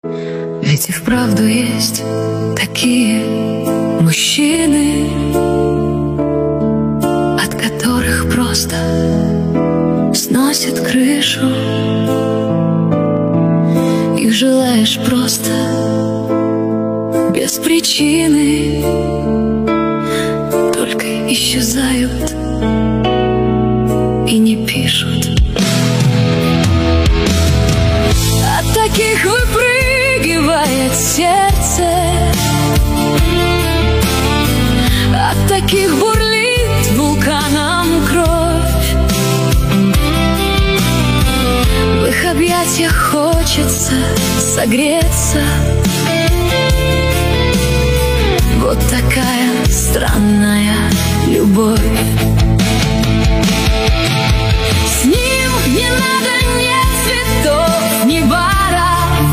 Ведь и вправду есть такие мужчины, от которых просто сносит крышу. Их желаешь просто без причины, только исчезают и не пишут. От таких выпрыгивает сердце, от таких бурлит вулканом кровь. В их объятиях хочется согреться. Вот такая странная любовь. С ним не надо ни цветов, ни баров,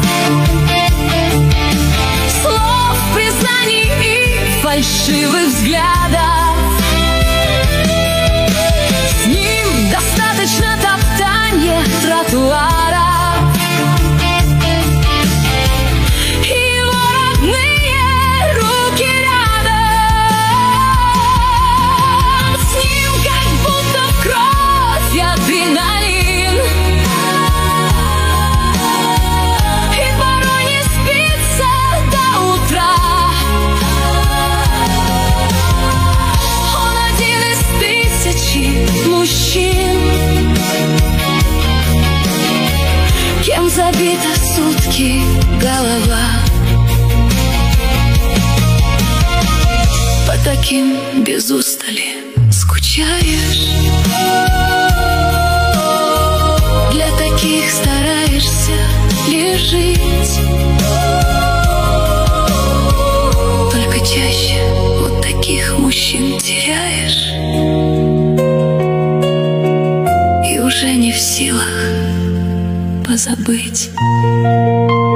слов, признаний и фальшивых взглядов. С ним достаточно топтания тротуара. Кем забита сутки голова, по таким без устали скучаешь, для таких стараешься лишь жить. Только чаще вот таких мужчин теряешь, и уже не в силах позабыть.